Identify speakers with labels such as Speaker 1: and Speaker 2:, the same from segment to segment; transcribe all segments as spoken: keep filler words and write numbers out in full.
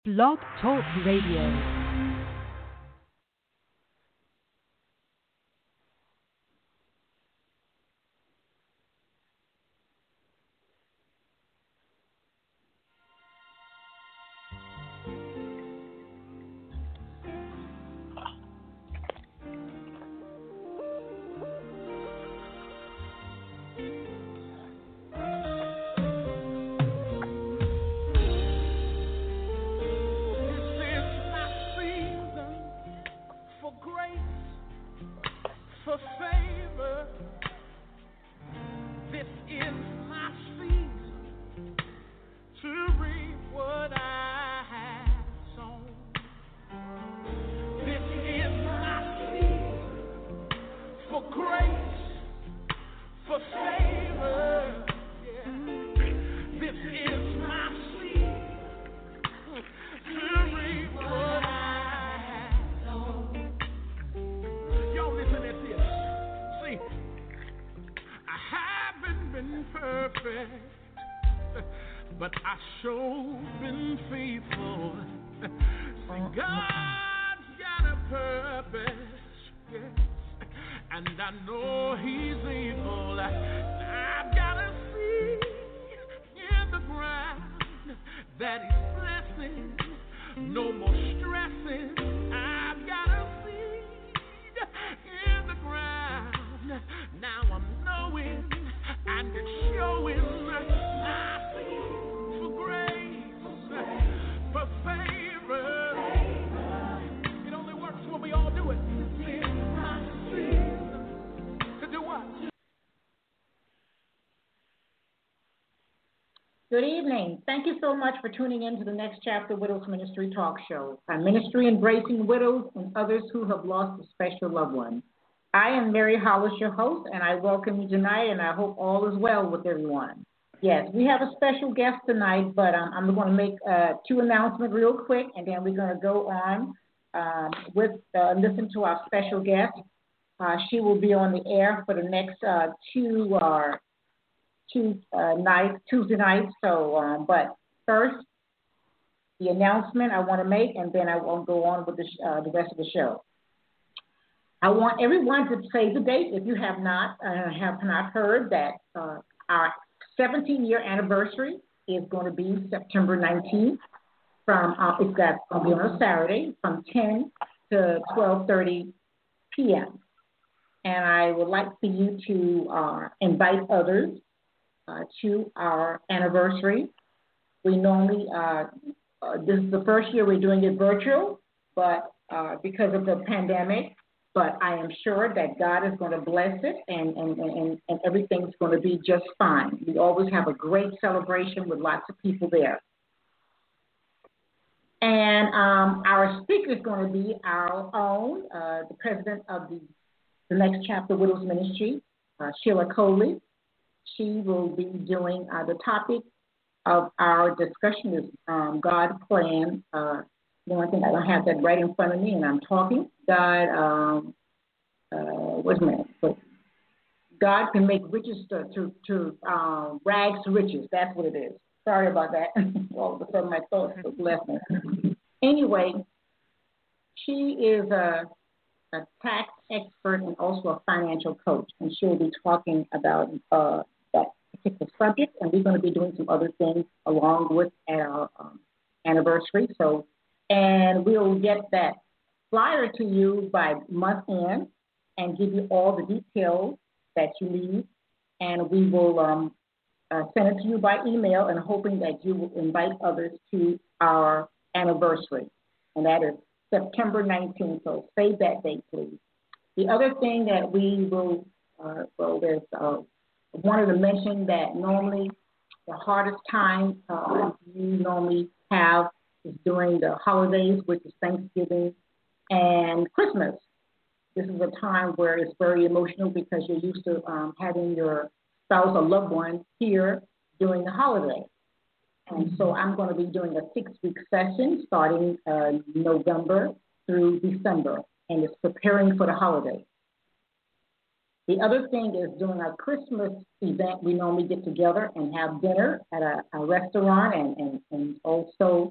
Speaker 1: Blog Talk Radio.
Speaker 2: Good evening. Thank you so much for tuning in to the Next Chapter Widows Ministry Talk Show, a ministry embracing widows and others who have lost a special loved one. I am Mary Hollis, your host, and I welcome you tonight, and I hope all is well with everyone. Yes, we have a special guest tonight, but um, I'm going to make uh, two announcements real quick, and then we're going to go on um, with uh, listen to our special guest. Uh, she will be on the air for the next uh, two uh, two uh, nights, Tuesday nights. So, um, but first, the announcement I want to make, and then I will go on with the, sh- uh, the rest of the show. I want everyone to say the date if you have not uh, have not heard that uh, our seventeen-year anniversary is going to be September nineteenth. From uh, it's got going to be on a Saturday from ten to twelve thirty p.m. And I would like for you to uh, invite others Uh, to our anniversary. We normally, uh, uh, this is the first year we're doing it virtual, but uh, because of the pandemic, but I am sure that God is going to bless it and, and, and, and everything's going to be just fine. We always have a great celebration with lots of people there. And um, our speaker is going to be our own, uh, the president of the, the Next Chapter Widows Ministry, uh, Sheila Coley. She will be doing uh, the topic of our discussion is um, God's plan. Uh, one thing, I don't have that right in front of me, and I'm talking. God, um, uh, what's my name? God can make riches to, to, to uh, rags to riches. That's what it is. Sorry about that. All of a sudden, my thoughts was left me. Anyway, she is a, a tax expert and also a financial coach, and she'll be talking about uh, that particular subject, and we're going to be doing some other things along with our um, anniversary. So, and we'll get that flyer to you by month end and give you all the details that you need, and we will um, uh, send it to you by email, and hoping that you will invite others to our anniversary, and that is September nineteenth. So save that date, please. The other thing that we will, uh, well, there's uh, wanted to mention that normally the hardest time uh, you normally have is during the holidays, which is Thanksgiving and Christmas. This is a time where it's very emotional because you're used to um, having your spouse or loved one here during the holiday. And so I'm going to be doing a six-week session starting uh, November through December, and it's preparing for the holiday. The other thing is during our Christmas event, we normally get together and have dinner at a, a restaurant, and, and, and also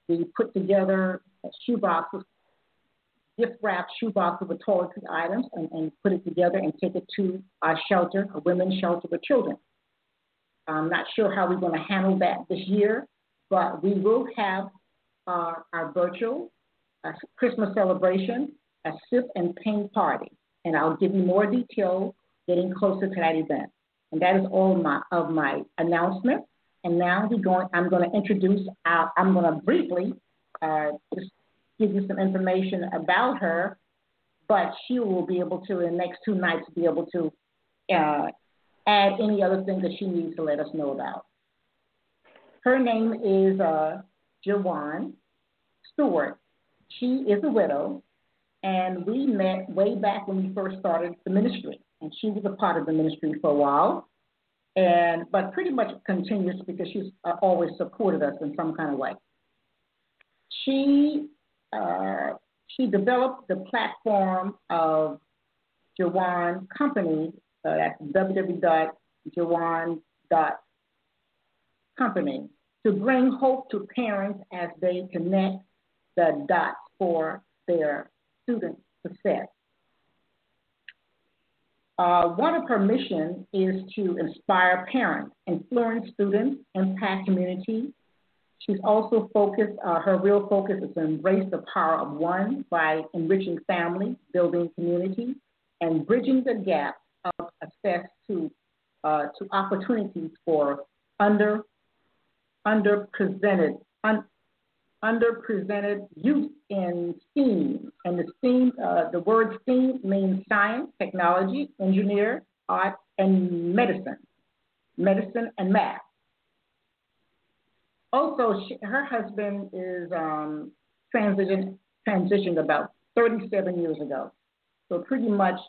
Speaker 2: We put together shoe boxes, gift wrapped shoe boxes with toiletry items, and, and put it together and take it to our shelter, a women's shelter for children. I'm not sure how we're going to handle that this year, but we will have uh, our virtual uh, Christmas celebration, a sip and paint party, and I'll give you more details getting closer to that event. And that is all my, of my announcement. And now we're going, I'm going to introduce, our, I'm going to briefly uh, just give you some information about her, but she will be able to, in the next two nights, be able to uh, add any other thing that she needs to let us know about. Her name is uh, Jawan Stewart. She is a widow, and we met way back when we first started the ministry, and she was a part of the ministry for a while. And but pretty much continues because she's uh, always supported us in some kind of way. She uh, she developed the platform of Jawan Company. Uh, that's w w w dot jawan dot company to bring hope to parents as they connect the dots for their student success. Uh, one of her missions is to inspire parents, influence students, impact community. She's also focused, uh, her real focus is to embrace the power of one by enriching families, building community, and bridging the gap of access to uh, to opportunities for under underrepresented un, underrepresented youth in STEAM. And the STEAM, uh, the word STEAM means science, technology, engineer, art, and medicine, medicine and math. Also, she, her husband is um, transitioned, transitioned about thirty-seven years ago. So pretty much,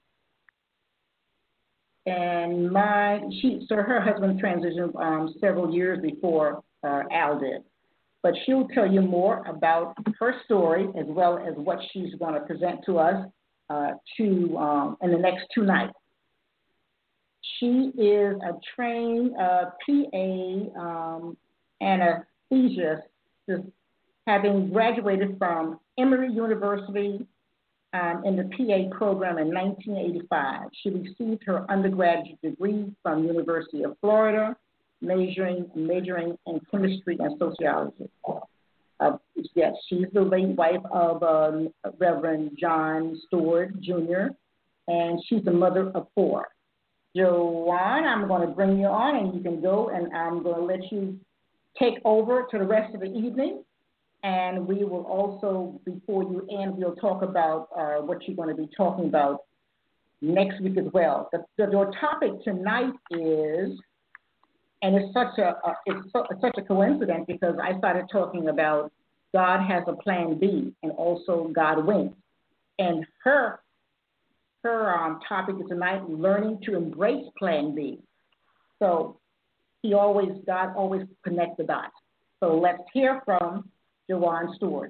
Speaker 2: and my, she, so her husband transitioned um, several years before uh, Al did. But she'll tell you more about her story as well as what she's going to present to us uh, to um, in the next two nights. She is a trained uh, P A um, anesthesiologist, having graduated from Emory University um, in the P A program in nineteen eighty-five. She received her undergraduate degree from University of Florida, majoring majoring in chemistry and sociology. Uh, yes, she's the late wife of um, Reverend John Stewart, Junior, and she's the mother of four. Jawan, I'm going to bring you on, and you can go, and I'm going to let you take over to the rest of the evening. And we will also, before you end, we'll talk about uh, what you're going to be talking about next week as well. The, the, the topic tonight is, and it's such a, a it's, so, it's such a coincidence because I started talking about God has a plan B and also God wins. And her her um, topic is tonight, learning to embrace plan B. So he always, God always connects the dots. So let's hear from Jawan Stewart.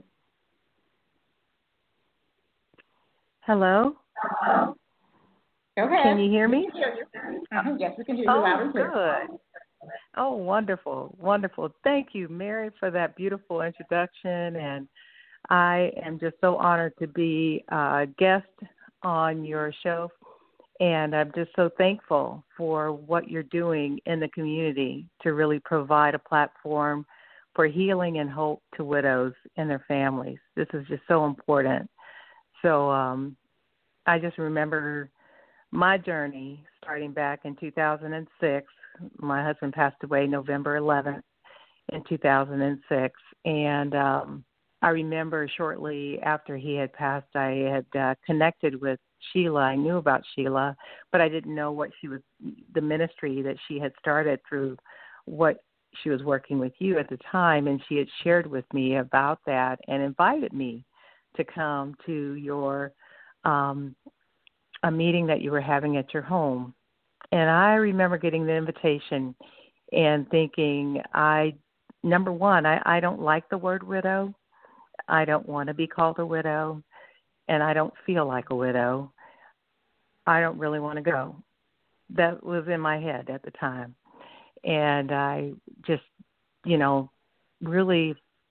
Speaker 3: Hello.
Speaker 2: Uh, go ahead.
Speaker 3: Can you hear me?
Speaker 2: We can hear you. Uh-huh. Yes, we can hear you
Speaker 3: oh,
Speaker 2: loud and clear.
Speaker 3: Good. Oh, wonderful, wonderful. Thank you, Mary, for that beautiful introduction. And I am just so honored to be a guest on your show. And I'm just so thankful for what you're doing in the community to really provide a platform for healing and hope to widows and their families. This is just so important. So um, I just remember my journey starting back in two thousand six. My husband passed away November eleventh in two thousand six. And um, I remember shortly after he had passed, I had uh, connected with Sheila. I knew about Sheila, but I didn't know what she was, the ministry that she had started through what she was working with you at the time. And she had shared with me about that and invited me to come to your, um, a meeting that you were having at your home. And I remember getting the invitation and thinking, I, number one, I, I don't like the word widow. I don't want to be called a widow, and I don't feel like a widow. I don't really want to go. That was in my head at the time. And I just, you know, really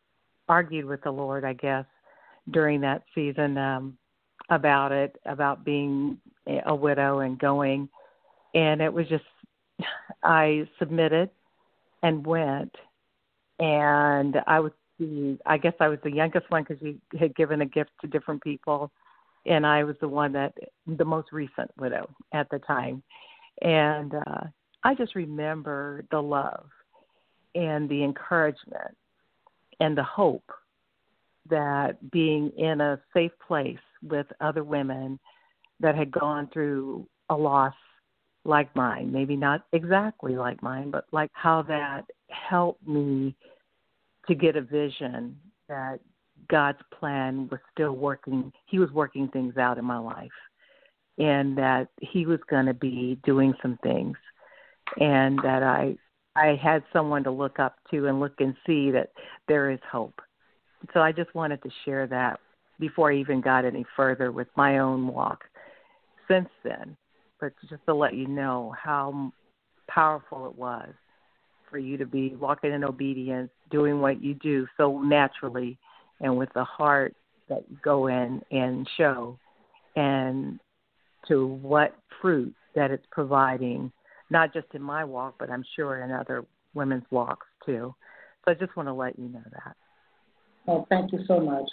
Speaker 3: argued with the Lord, I guess, during that season um, about it, about being a widow and going. And it was just, I submitted and went. And I was the, I guess I was the youngest one because you had given a gift to different people. And I was the one that, the most recent widow at the time. And uh, I just remember the love and the encouragement and the hope that being in a safe place with other women that had gone through a loss like mine, maybe not exactly like mine, but like how that helped me to get a vision that God's plan was still working. He was working things out in my life, and that he was going to be doing some things, and that I I had someone to look up to and look and see that there is hope. So I just wanted to share that before I even got any further with my own walk since then, but just to let you know how powerful it was for you to be walking in obedience, doing what you do so naturally and with the heart that you go in and show, and to what fruit that it's providing, not just in my walk, but I'm sure in other women's walks too. So I just want to let you know that.
Speaker 2: Oh, thank you so much.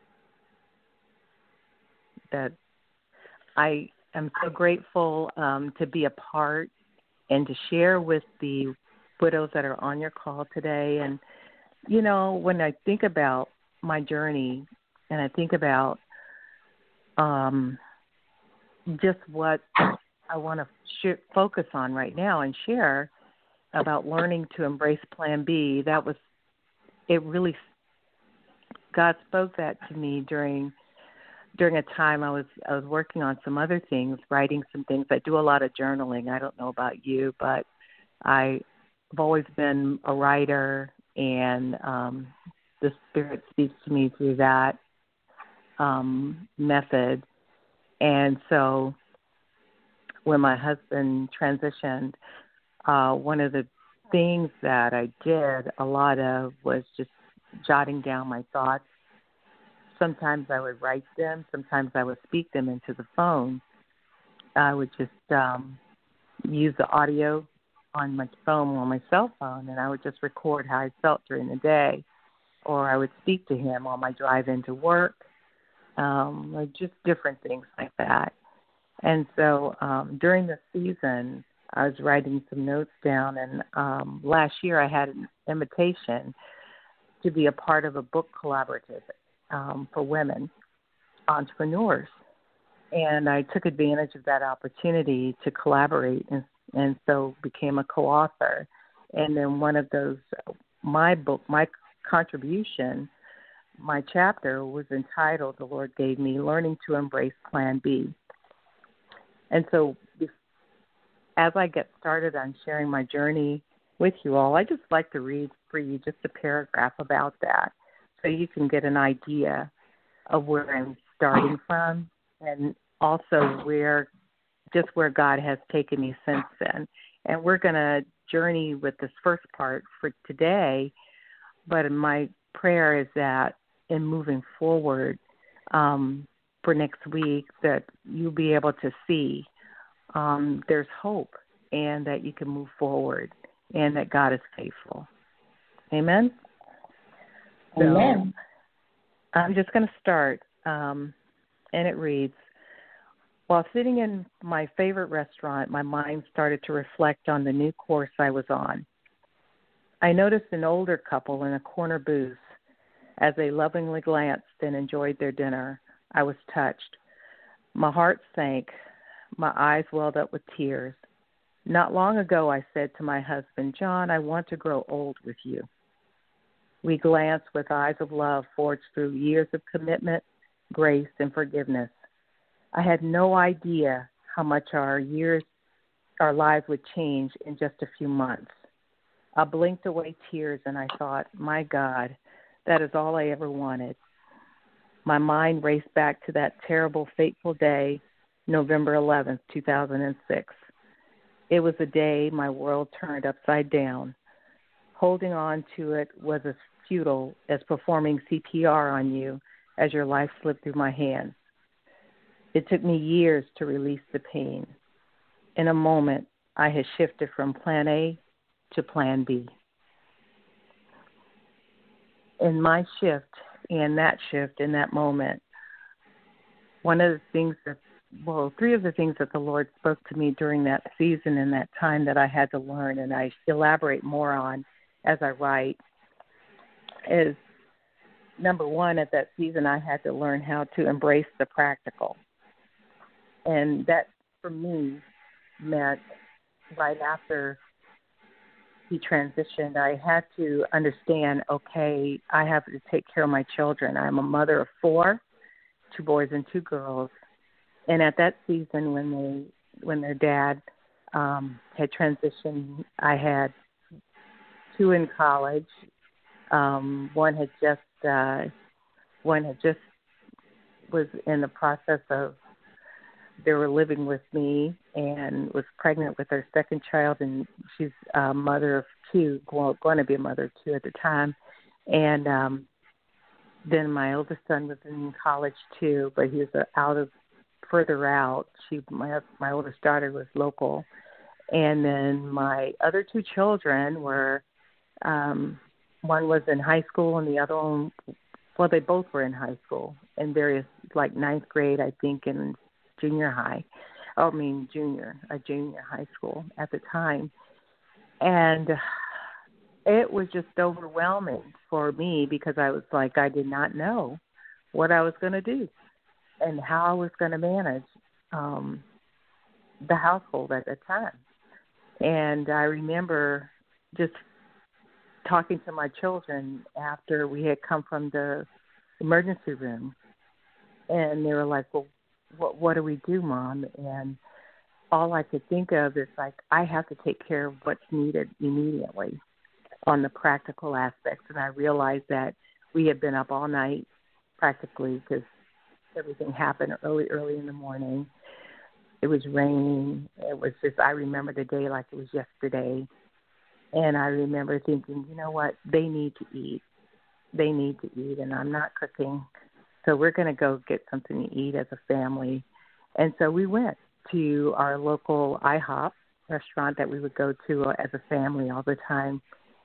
Speaker 3: That I am so grateful um, to be a part and to share with the widows that are on your call today. And, you know, when I think about my journey and I think about um, just what I want to sh- focus on right now and share about learning to embrace Plan B, that was, it really, God spoke that to me during during a time I was I was working on some other things, writing some things. I do a lot of journaling. I don't know about you, but I've always been a writer, and um, the Spirit speaks to me through that um, method. And so when my husband transitioned, uh, one of the things that I did a lot of was just jotting down my thoughts. Sometimes I would write them. Sometimes I would speak them into the phone. I would just um, use the audio on my phone, on my cell phone, and I would just record how I felt during the day. Or I would speak to him on my drive into work, um, like just different things like that. And so um, during the season, I was writing some notes down, and um, last year I had an invitation to be a part of a book collaborative um, for women entrepreneurs. And I took advantage of that opportunity to collaborate, and, and so became a co-author. And then one of those, my book, my contribution, my chapter was entitled, the Lord gave me, Learning to Embrace Plan B. And so as I get started on sharing my journey with you all, I just like to read for you just a paragraph about that so you can get an idea of where I'm starting from, and also where, just where God has taken me since then. And we're going to journey with this first part for today, but my prayer is that in moving forward um, for next week, that you'll be able to see um, there's hope, and that you can move forward, and that God is faithful. Amen?
Speaker 2: Amen.
Speaker 3: So I'm just going to start, um, and it reads, while sitting in my favorite restaurant, my mind started to reflect on the new course I was on. I noticed an older couple in a corner booth. As they lovingly glanced and enjoyed their dinner, I was touched. My heart sank. My eyes welled up with tears. Not long ago, I said to my husband, John, I want to grow old with you. We glanced with eyes of love forged through years of commitment, grace, and forgiveness. I had no idea how much our years, our lives would change in just a few months. I blinked away tears, and I thought, my God, that is all I ever wanted. My mind raced back to that terrible, fateful day, November eleventh, two thousand six. It was a day my world turned upside down. Holding on to it was a futile as performing C P R on you as your life slipped through my hands. It took me years to release the pain. In a moment, I had shifted from plan A to plan B. In my shift and that shift in that moment, one of the things that, well, three of the things that the Lord spoke to me during that season and that time that I had to learn, and I elaborate more on as I write, is number one, at that season I had to learn how to embrace the practical. And that, for me, meant right after he transitioned, I had to understand, okay, I have to take care of my children. I'm a mother of four, two boys and two girls. And at that season, when they, when their dad um, had transitioned, I had two in college. Um, one had just, uh, one had just was in the process of, they were living with me and was pregnant with their second child, and she's a mother of two, well, going to be a mother of two at the time. And um, then my oldest son was in college too, but he was out of further out. She, my my oldest daughter was local, and then my other two children were, um, one was in high school, and the other one, well, they both were in high school, in various, like ninth grade, I think, and junior high. I mean, junior, a junior high school at the time. And it was just overwhelming for me because I was like, I did not know what I was going to do and how I was going to manage um, the household at the time. And I remember just talking to my children after we had come from the emergency room, and they were like, well, what, what do we do, Mom? And all I could think of is, like, I have to take care of what's needed immediately on the practical aspects. And I realized that we had been up all night practically because everything happened early, early in the morning. It was raining. It was just, I remember the day like it was yesterday. And I remember thinking, you know what, they need to eat. They need to eat, and I'm not cooking. So we're going to go get something to eat as a family. And so we went to our local IHOP restaurant that we would go to as a family all the time.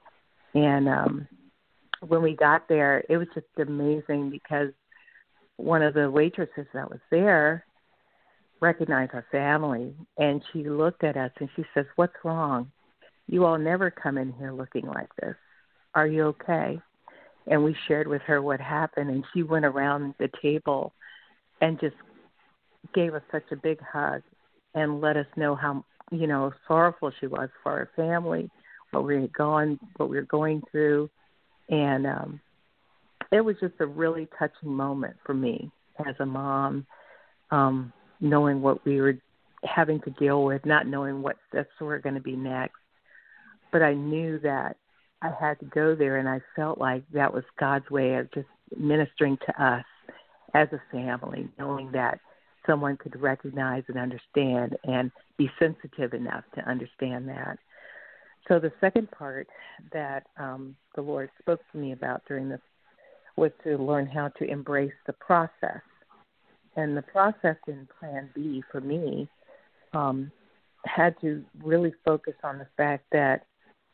Speaker 3: And um, when we got there, it was just amazing because one of the waitresses that was there recognized our family, and she looked at us and she says, what's wrong? You all never come in here looking like this. Are you okay? And we shared with her what happened, and she went around the table and just gave us such a big hug and let us know how, you know, sorrowful she was for our family, what we had gone, what we were going through. And um, it was just a really touching moment for me as a mom, um, knowing what we were having to deal with, not knowing what steps were going to be next. But I knew that I had to go there, and I felt like that was God's way of just ministering to us as a family, knowing that someone could recognize and understand and be sensitive enough to understand that. So the second part that um, the Lord spoke to me about during this was to learn how to embrace the process. And the process in Plan B for me um, had to really focus on the fact that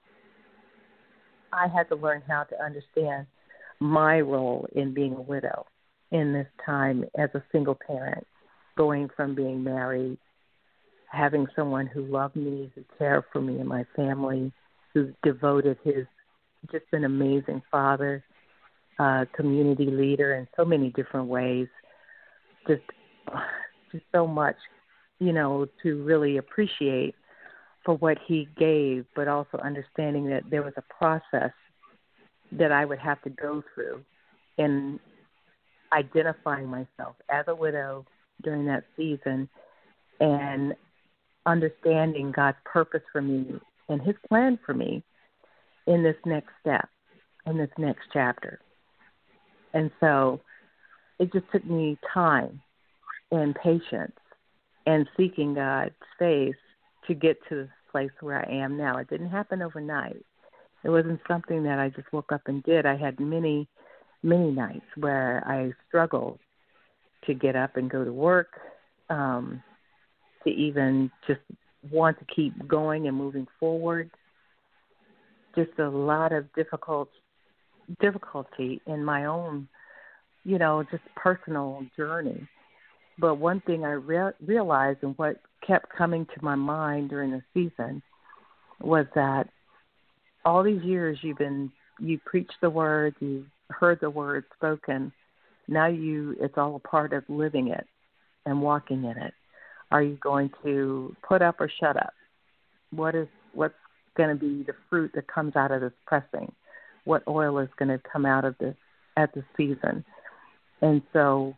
Speaker 3: I had to learn how to understand my role in being a widow in this time as a single parent, going from being married, having someone who loved me, who cared for me and my family, who devoted his, just an amazing father, uh, community leader in so many different ways, just, just so much, you know, to really appreciate for what he gave, but also understanding that there was a process that I would have to go through in identifying myself as a widow during that season and understanding God's purpose for me and his plan for me in this next step, in this next chapter. And so it just took me time and patience and seeking God's face to get to the place where I am now. It didn't happen overnight. It It wasn't something that I just woke up and did. I had many, many nights where I struggled to get up and go to work, um, to even just want to keep going and moving forward. Just a lot of difficult difficulty in my own, you know, just personal journey. But one thing I re- realized, and what kept coming to my mind during the season, was that all these years you've been, you preached the word, you heard the word spoken. Now you, it's all a part of living it and walking in it. Are you going to put up or shut up? What is, what's going to be the fruit that comes out of this pressing? What oil is going to come out of this at the season? And so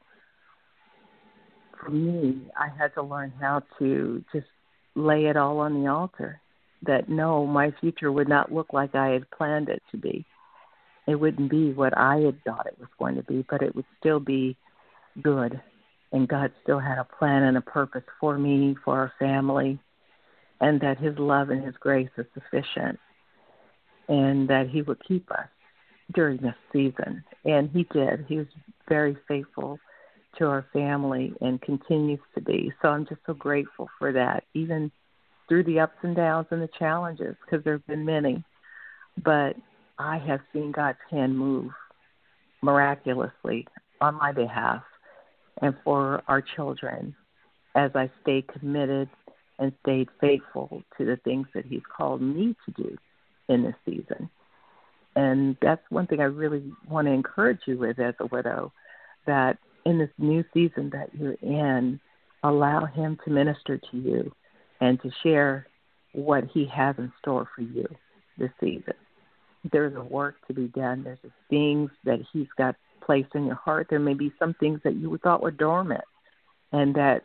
Speaker 3: for me, I had to learn how to just lay it all on the altar, that no, my future would not look like I had planned it to be. It wouldn't be what I had thought it was going to be, but it would still be good. And God still had a plan and a purpose for me, for our family, and that his love and his grace is sufficient, and that he would keep us during this season. And he did. He was very faithful to our family and continues to be. So I'm just so grateful for that, even through the ups and downs and the challenges, because there have been many. But I have seen God's hand move miraculously on my behalf and for our children as I stayed committed and stayed faithful to the things that he's called me to do in this season. And that's one thing I really want to encourage you with as a widow, that in this new season that you're in, allow him to minister to you and to share what he has in store for you this season. There's a work to be done. There's things that he's got placed in your heart. There may be some things that you thought were dormant and that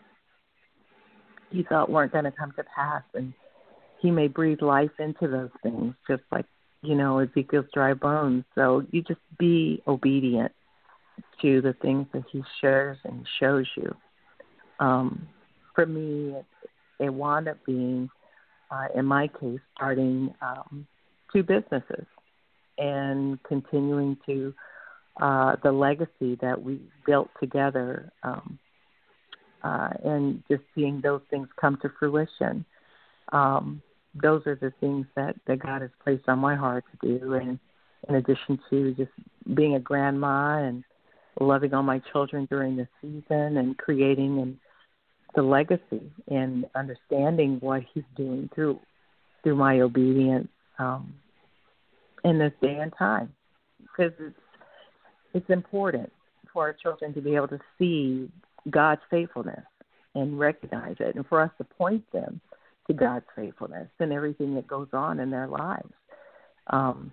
Speaker 3: you thought weren't going to come to pass. And he may breathe life into those things, just like, you know, Ezekiel's dry bones. So you just be obedient to the things that he shares and shows you. Um, for me, it, it wound up being, uh, in my case, starting um, two businesses and continuing to uh, the legacy that we built together, um, uh, and just seeing those things come to fruition. Um, those are the things that, that God has placed on my heart to do. And in addition to just being a grandma and loving all my children during the season and creating and the legacy and understanding what he's doing through through my obedience um, in this day and time, because it's it's important for our children to be able to see God's faithfulness and recognize it, and for us to point them to God's faithfulness and everything that goes on in their lives. Um,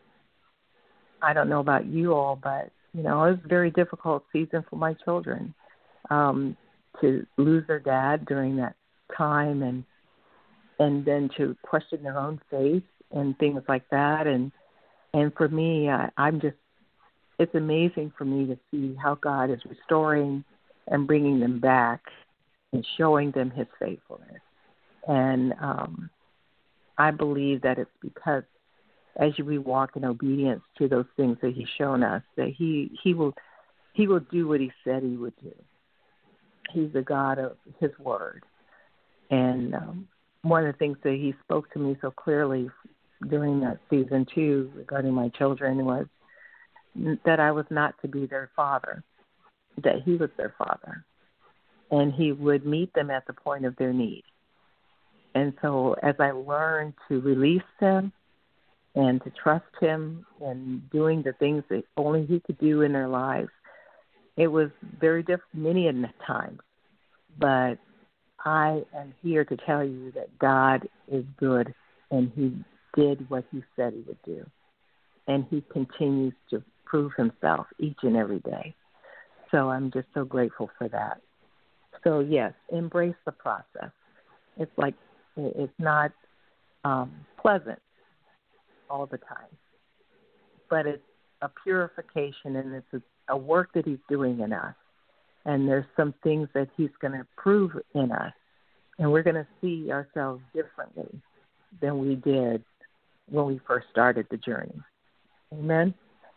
Speaker 3: I don't know about you all, but you know, it was a very difficult season for my children um, to lose their dad during that time, and and then to question their own faith and things like that. And and for me, I, I'm just, it's amazing for me to see how God is restoring and bringing them back and showing them his faithfulness. And um, I believe that it's because as we walk in obedience to those things that he's shown us, that he, he will he will do what he said he would do. He's the God of his word. And um, one of the things that he spoke to me so clearly during that season two regarding my children was that I was not to be their father, that he was their father, and he would meet them at the point of their need. And so as I learned to release them and to trust him in doing the things that only he could do in their lives, it was very different many of the times. But I am here to tell you that God is good, and he did what he said he would do. And he continues to prove himself each and every day. So I'm just so grateful for that. So, yes, embrace the process. It's like it's not um, pleasant all the time, but it's a purification, and it's a, a work that he's doing in us. And there's some things that he's going to prove in us, and we're going to see ourselves differently than we did when we first started the journey. Amen.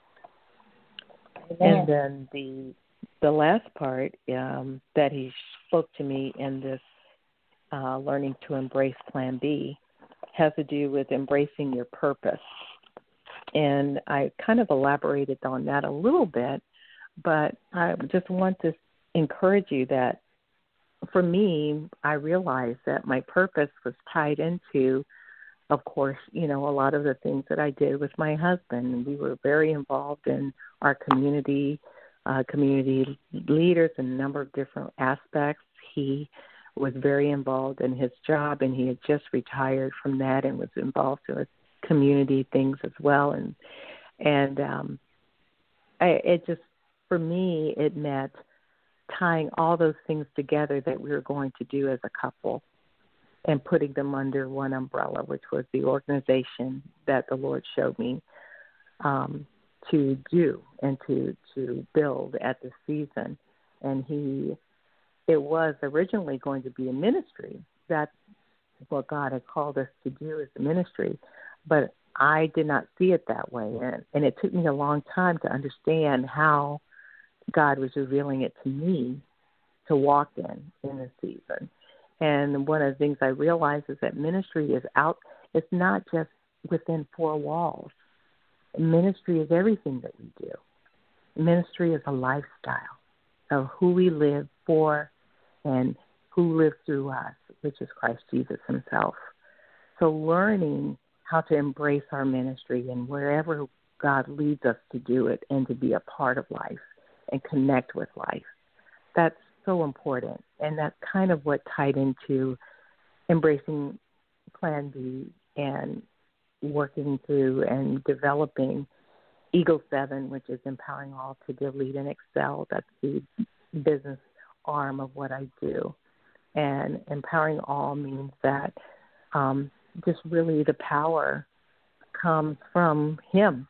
Speaker 2: Amen.
Speaker 3: And then the the last part um, that he spoke to me in this uh, learning to embrace Plan B has to do with embracing your purpose. And I kind of elaborated on that a little bit, but I just want to encourage you that for me, I realized that my purpose was tied into, of course, you know, a lot of the things that I did with my husband. We were very involved in our community, uh, community leaders in a number of different aspects. He was very involved in his job, and he had just retired from that and was involved with community things as well. And and um, I, it just, for me, it meant tying all those things together that we were going to do as a couple and putting them under one umbrella, which was the organization that the Lord showed me um, to do and to, to build at this season. And he, it was originally going to be a ministry. That's what God had called us to do as a ministry. But I did not see it that way. And, and it took me a long time to understand how God was revealing it to me to walk in in this season. And one of the things I realized is that ministry is out, it's not just within four walls. Ministry is everything that we do. Ministry is a lifestyle of who we live for and who lives through us, which is Christ Jesus himself. So learning how to embrace our ministry and wherever God leads us to do it and to be a part of life and connect with life. That's so important. And that's kind of what tied into embracing Plan B and working through and developing Eagle seven, which is empowering all to lead and excel. That's the business arm of what I do. And empowering all means that um, just really the power comes from him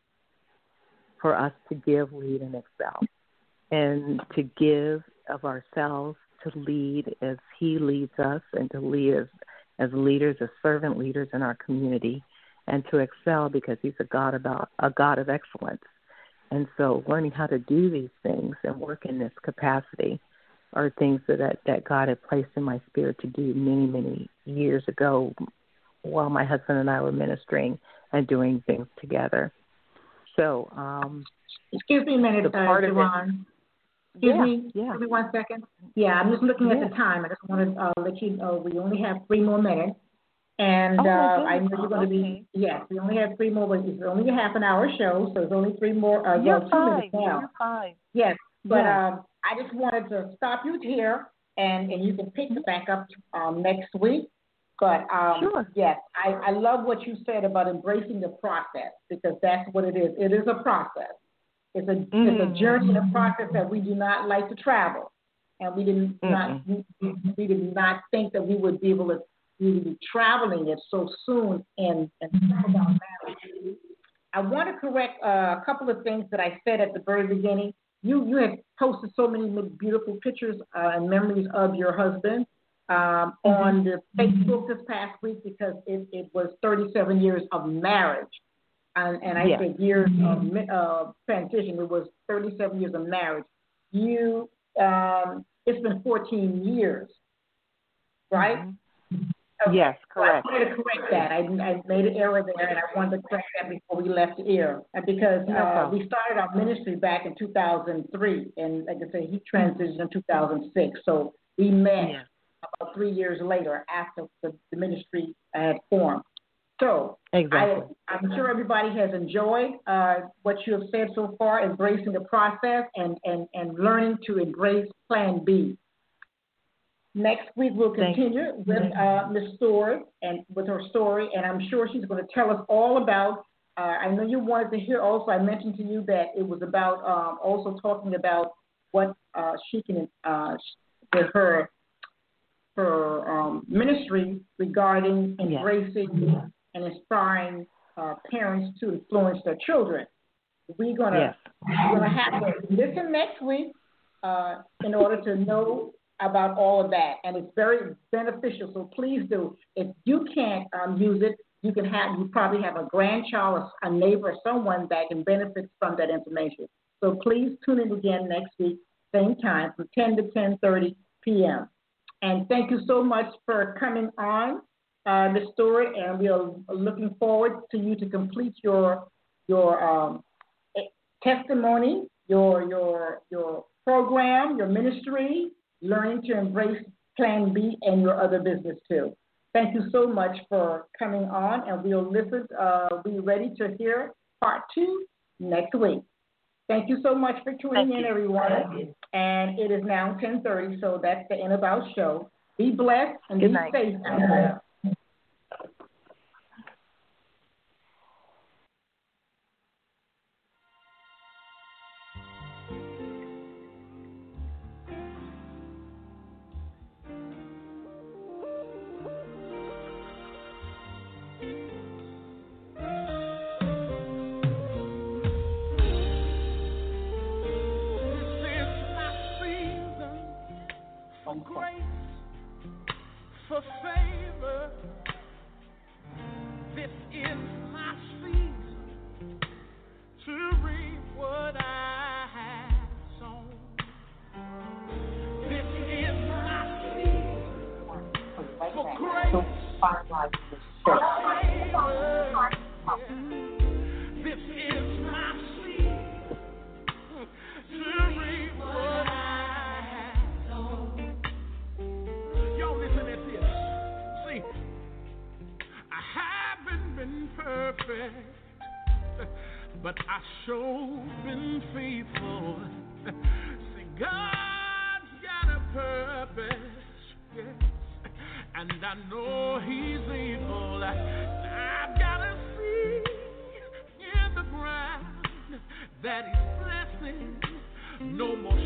Speaker 3: for us to give, lead, and excel. And to give of ourselves, to lead as he leads us, and to lead as, as leaders, as servant leaders in our community, and to excel because he's a God about a God of excellence. And so learning how to do these things and work in this capacity are things that, that, that God had placed in my spirit to do many, many years ago while my husband and I were ministering and doing things together. So, um,
Speaker 2: excuse me a minute, uh, Joanne. Excuse
Speaker 3: yeah,
Speaker 2: me,
Speaker 3: yeah.
Speaker 2: give me one second. Yeah, I'm just looking
Speaker 3: yeah.
Speaker 2: at the time. I just want to uh, let you know we only have three more minutes. And
Speaker 3: oh,
Speaker 2: uh, I know you're going to
Speaker 3: okay.
Speaker 2: be, yes, we only have three more, but it's only a half an hour show, so it's only three more, uh,
Speaker 3: you're
Speaker 2: well, two
Speaker 3: fine.
Speaker 2: minutes now.
Speaker 3: You're fine.
Speaker 2: Yes, but
Speaker 3: yeah.
Speaker 2: um, I just wanted to stop you here, and, and you can pick it back up um, next week. But, um,
Speaker 3: sure.
Speaker 2: yes, I, I love what you said about embracing the process, because that's what it is. It is a process. It's a, mm-hmm. it's a journey and a process that we do not like to travel. And we did not we, we did not think that we would be able to we would be traveling it so soon and, and talk about marriage. I want to correct uh, a couple of things that I said at the very beginning. You you had posted so many beautiful pictures uh, and memories of your husband um, mm-hmm. on the Facebook this past week, because it, it was thirty-seven years of marriage. And, and I
Speaker 3: yeah.
Speaker 2: said years of uh, transition. It was thirty-seven years of marriage. You, um, it's been fourteen years, right?
Speaker 3: Mm-hmm.
Speaker 2: Okay.
Speaker 3: Yes, correct.
Speaker 2: So I wanted to correct that. I, I made an error there, and I wanted to correct that before we left the air. Because
Speaker 3: no
Speaker 2: uh, we started our ministry back in two thousand three, and like I said, he transitioned in two thousand six. So we met
Speaker 3: yeah.
Speaker 2: about three years later after the, the ministry had formed. So
Speaker 3: exactly.
Speaker 2: I, I'm sure everybody has enjoyed uh, what you have said so far, embracing the process and, and, and learning to embrace Plan B. Next week, we'll continue with uh, Miz Story and with her story, and I'm sure she's going to tell us all about, uh, I know you wanted to hear also, I mentioned to you that it was about um, also talking about what uh, she can, uh, with her, her um, ministry regarding embracing yeah. and inspiring uh, parents to influence their children. We're going yes. we're gonna have to listen next week uh, in order to know about all of that. And it's very beneficial, so please do. If you can't um, use it, you can have, you probably have a grandchild, a neighbor, or someone that can benefit from that information. So please tune in again next week, same time, from ten to ten thirty p.m. And thank you so much for coming on, uh, Miz Stewart, and we are looking forward to you to complete your your um, testimony, your your your program, your ministry, learning to embrace Plan B and your other business too. Thank you so much for coming on, and we'll listen. Uh, be ready to hear part two next week. Thank you so much for tuning Thank in, you. everyone. And it is now ten thirty, so that's the end of our show. Be blessed and Good be night. safe out there.
Speaker 4: For favor, this is my season to reap what I have sown. This is my season for grace, for favor. This is my season to reap what I have sown. Y'all listen at this. See, I haven't been perfect, but I sure been faithful. See, God's got a purpose, yes, and I know He's able. I've got a seed in the ground that He's blessing. No more